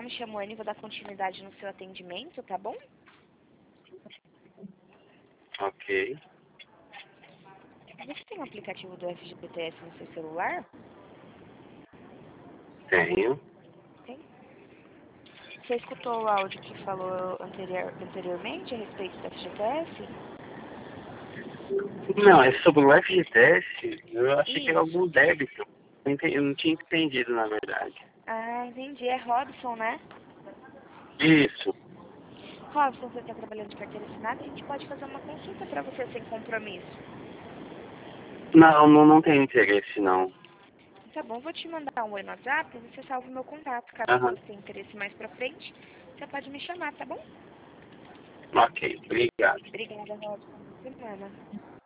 Me chamo Anne e vou dar continuidade no seu atendimento, tá bom? Ok. Você tem um aplicativo do FGTS no seu celular? Tenho. Tem? Você escutou o áudio que falou anteriormente a respeito do FGTS? Não, é sobre o FGTS. Eu achei que era Isso. algum débito. Eu não tinha entendido, na verdade. Ah, entendi. É Robson, né? Isso. Robson, você está trabalhando de carteira assinada? A gente pode fazer uma consulta para você sem compromisso. Não tenho interesse, não. Tá bom, vou te mandar um oi no WhatsApp e você salva o meu contato. Caso Aham. você tenha interesse mais pra frente, você pode me chamar, tá bom? Ok, obrigado. Obrigada, Robson. Boa semana.